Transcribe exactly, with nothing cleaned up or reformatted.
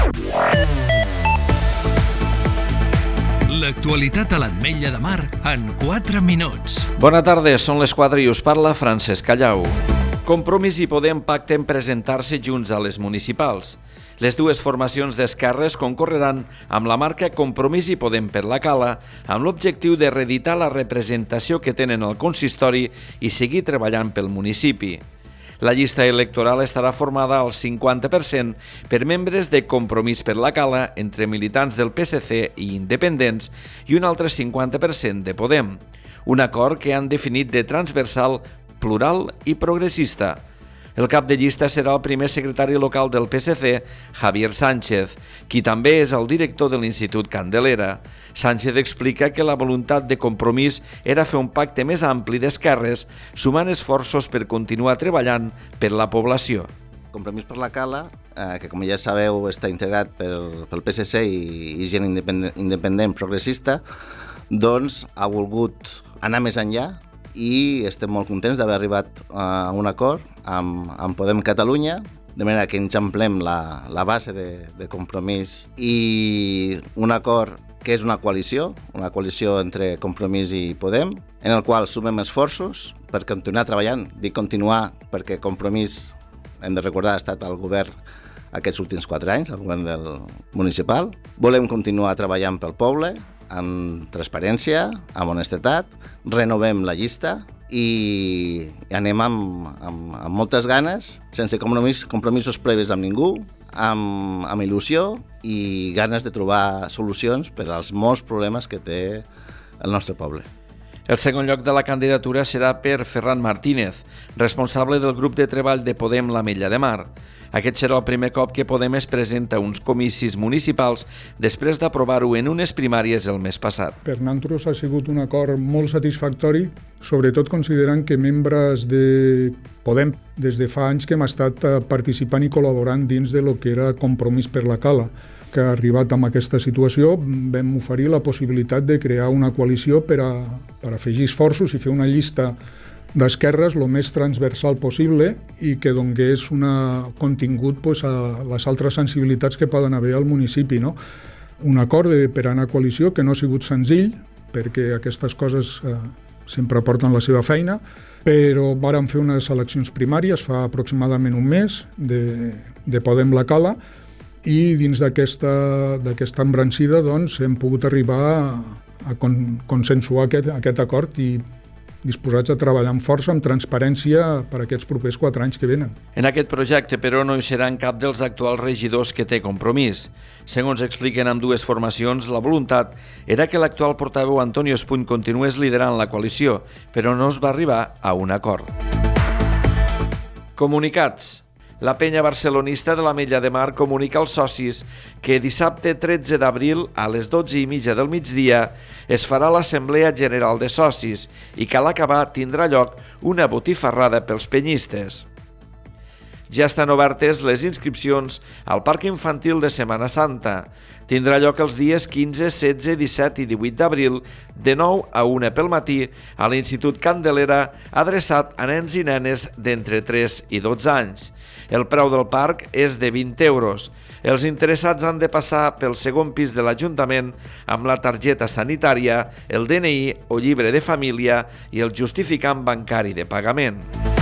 L'actualitat a l'Ametlla de Mar en quatre minuts. Bona tarda, són les quatre i us parla Francesc Callau. Compromís i Podem pacten presentar-se junts a les municipals. Les dues formacions d'esquerres concorreran amb la marca Compromís i Podem per la Cala amb l'objectiu de reeditar la representació que tenen al consistori i seguir treballant pel municipi. La llista electoral estarà formada al cinquanta per cent per membres de Compromís per la Cala entre militants del P S C i independents i un altre cinquanta per cent de Podem. Un acord que han definit de transversal, plural i progressista. El cap de llista serà el primer secretari local del P S C, Javier Sánchez, qui també és el director de l'Institut Candelera. Sánchez explica que la voluntat de Compromís era fer un pacte més ampli d'esquerres, sumant esforços per continuar treballant per la població. Compromís per la Cala, eh, que com ja sabeu està integrat pel, pel P S C i, i gent independent, independent progressista, doncs ha volgut anar més enllà i estem molt contents d'haver arribat a un acord amb, amb Podem Catalunya, de manera que ens amplem la, la base de, de Compromís i un acord que és una coalició, una coalició entre Compromís i Podem, en el qual sumem esforços per continuar treballant. Dic continuar perquè Compromís, hem de recordar, ha estat al govern aquests últims quatre anys, al govern del municipal. Volem continuar treballant pel poble, amb transparència, amb honestedat, renovem la llista i anem amb, amb, amb moltes ganes, sense compromís, compromisos previs amb ningú, amb, amb il·lusió i ganes de trobar solucions per als molts problemes que té el nostre poble. El segon lloc de la candidatura serà per Ferran Martínez, responsable del grup de treball de Podem l'Ametlla de Mar. Aquest serà el primer cop que Podem es presenta a uns comicis municipals després d'aprovar-ho en unes primàries el mes passat. Per nosaltres ha sigut un acord molt satisfactori, sobretot considerant que membres de Podem des de fa anys que hem estat participant i col·laborant dins de lo que era Compromís per la Cala, que ha arribat amb aquesta situació, vam oferir la possibilitat de crear una coalició per a, per afegir esforços i fer una llista d'esquerres el més transversal possible i que donés un contingut pues, a les altres sensibilitats que poden haver al municipi. No? Un acord de, per anar a coalició que no ha sigut senzill, perquè aquestes coses eh, sempre porten la seva feina, però vàrem fer unes eleccions primàries fa aproximadament un mes de, de Podem la Cala i dins d'aquesta, d'aquesta embrancida doncs, hem pogut arribar a, a con, consensuar aquest, aquest acord i disposats a treballar amb força, amb transparència per aquests propers quatre anys que venen. En aquest projecte, però, no hi seran cap dels actuals regidors que té Compromís. Segons expliquen amb dues formacions, la voluntat era que l'actual portaveu Antonio Espuny continués liderant la coalició, però no es va arribar a un acord. Comunicats. La penya barcelonista de l'Ametlla de Mar comunica als socis que dissabte tretze d'abril a les dotze i mitja del migdia es farà l'Assemblea General de Socis i que a l'acabar tindrà lloc una botifarrada pels penyistes. Ja estan obertes les inscripcions al Parc Infantil de Setmana Santa. Tindrà lloc els dies quinze, setze, disset i divuit d'abril de nou a una pel matí a l'Institut Candelera adreçat a nens i nenes d'entre tres i dotze anys. El preu del parc és de vint euros. Els interessats han de passar pel segon pis de l'Ajuntament amb la targeta sanitària, el D N I o llibre de família i el justificant bancari de pagament.